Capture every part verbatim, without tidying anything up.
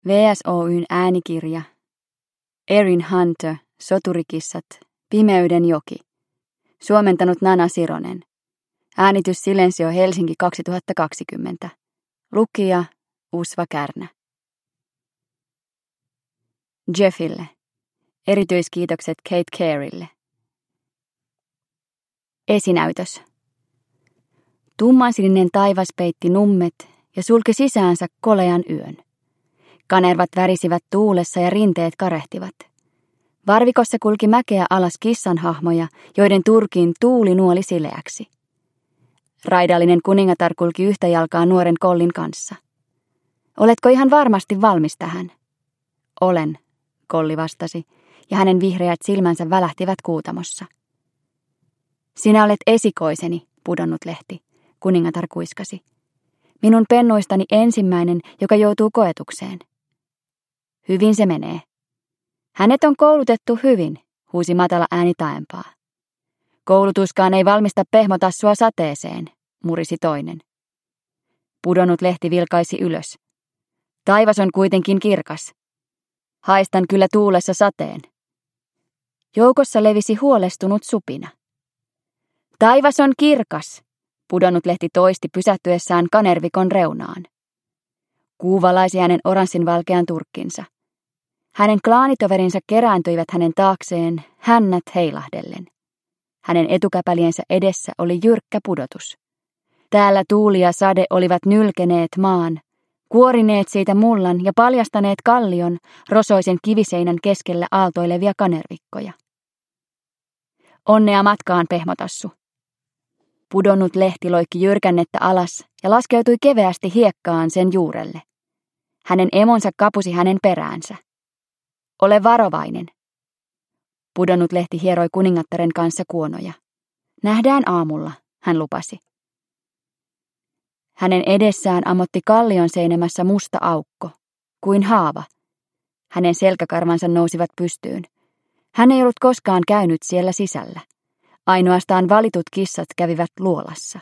V S Oy:n äänikirja. Erin Hunter, Soturikissat, Pimeyden joki. Suomentanut Nana Sironen. Äänitys Silensio Helsinki kaksituhattakaksikymmentä. Lukija Usva Kärnä. Jeffille. Erityiskiitokset Kate Careylle. Esinäytös. Tummansininen taivas peitti nummet ja sulki sisäänsä kolean yön. Kanervat värisivät tuulessa ja rinteet karehtivat. Varvikossa kulki mäkeä alas kissanhahmoja, joiden turkiin tuuli nuoli sileäksi. Raidallinen kuningatar kulki yhtä jalkaa nuoren kollin kanssa. Oletko ihan varmasti valmis tähän? Olen, kolli vastasi, ja hänen vihreät silmänsä välähtivät kuutamossa. Sinä olet esikoiseni, pudonnut lehti, kuningatar kuiskasi. Minun pennuistani ensimmäinen, joka joutuu koetukseen. Hyvin se menee. Hänet on koulutettu hyvin, huusi matala ääni taempaa. Koulutuskaan ei valmista pehmotassua sateeseen, murisi toinen. Pudonnut lehti vilkaisi ylös. Taivas on kuitenkin kirkas. Haistan kyllä tuulessa sateen. Joukossa levisi huolestunut supina. Taivas on kirkas, pudonnut lehti toisti pysähtyessään kanervikon reunaan. Kuu valaisi hänen oranssinvalkean turkkinsa. Hänen klaanitoverinsa kerääntyivät hänen taakseen, hännät heilahdellen. Hänen etukäpäliensä edessä oli jyrkkä pudotus. Täällä tuuli ja sade olivat nylkeneet maan, kuorineet siitä mullan ja paljastaneet kallion rosoisen kiviseinän keskellä aaltoilevia kanervikkoja. Onnea matkaan, pehmotassu. Pudonnut lehti loikki jyrkännettä alas ja laskeutui keveästi hiekkaan sen juurelle. Hänen emonsa kapusi hänen peräänsä. Ole varovainen. Pudonnut lehti hieroi kuningattaren kanssa kuonoja. Nähdään aamulla, hän lupasi. Hänen edessään ammotti kallion seinämässä musta aukko, kuin haava. Hänen selkäkarvansa nousivat pystyyn. Hän ei ollut koskaan käynyt siellä sisällä. Ainoastaan valitut kissat kävivät luolassa.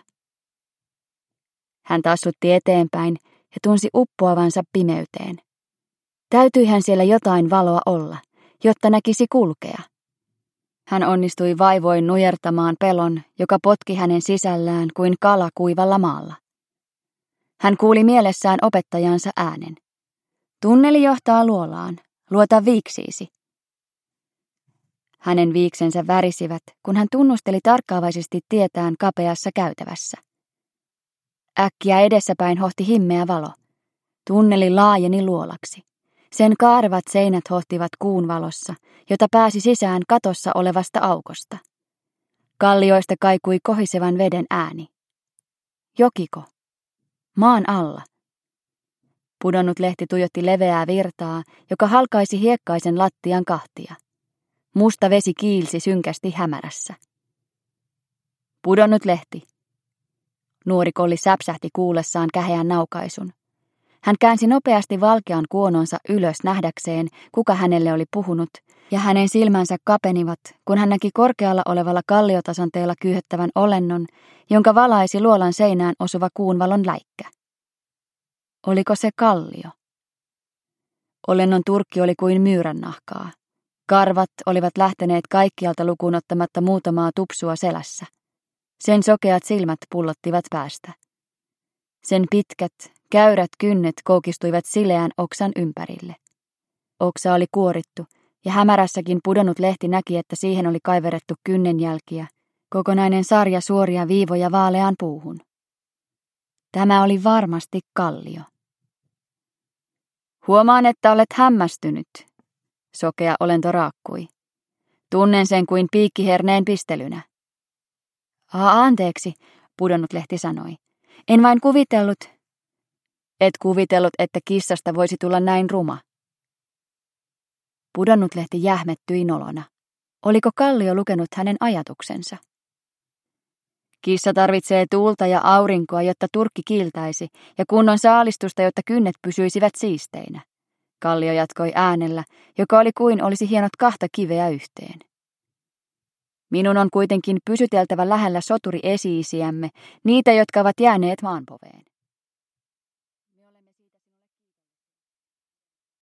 Hän tassutti eteenpäin ja tunsi uppoavansa pimeyteen. Täytyihän siellä jotain valoa olla, jotta näkisi kulkea. Hän onnistui vaivoin nujertamaan pelon, joka potki hänen sisällään kuin kala kuivalla maalla. Hän kuuli mielessään opettajansa äänen. Tunneli johtaa luolaan, luota viiksiisi. Hänen viiksensä värisivät, kun hän tunnusteli tarkkaavaisesti tietään kapeassa käytävässä. Äkkiä edessäpäin hohti himmeä valo. Tunneli laajeni luolaksi. Sen kaarevat seinät hohtivat kuun valossa, jota pääsi sisään katossa olevasta aukosta. Kallioista kaikui kohisevan veden ääni. Jokiko? Maan alla. Pudonnut lehti tuijotti leveää virtaa, joka halkaisi hiekkaisen lattian kahtia. Musta vesi kiilsi synkästi hämärässä. Pudonnut lehti. Nuori kolli säpsähti kuullessaan käheän naukaisun. Hän käänsi nopeasti valkean kuononsa ylös nähdäkseen, kuka hänelle oli puhunut, ja hänen silmänsä kapenivat, kun hän näki korkealla olevalla kalliotasanteella kyyhöttävän olennon, jonka valaisi luolan seinään osuva kuunvalon läikkä. Oliko se kallio? Olennon turkki oli kuin myyrännahkaa. Karvat olivat lähteneet kaikkialta lukuun ottamatta muutamaa tupsua selässä. Sen sokeat silmät pullottivat päästä. Sen pitkät, käyrät kynnet koukistuivat sileän oksan ympärille. Oksa oli kuorittu, ja hämärässäkin pudonnut lehti näki, että siihen oli kaiverrettu kynnenjälkiä, kokonainen sarja suoria viivoja vaaleaan puuhun. Tämä oli varmasti kallio. Huomaan, että olet hämmästynyt, sokea olento raakkui. Tunnen sen kuin piikkiherneen pistelynä. Aa, anteeksi, pudonnut lehti sanoi. En vain kuvitellut. Et kuvitellut, että kissasta voisi tulla näin ruma. Pudonnut lehti jähmettyi nolona. Oliko kallio lukenut hänen ajatuksensa? Kissa tarvitsee tuulta ja aurinkoa, jotta turkki kiiltäisi, ja kunnon saalistusta, jotta kynnet pysyisivät siisteinä. Kallio jatkoi äänellä, joka oli kuin olisi hienot kahta kiveä yhteen. Minun on kuitenkin pysyteltävä lähellä soturi esi-isiämme, niitä, jotka ovat jääneet maanpoveen.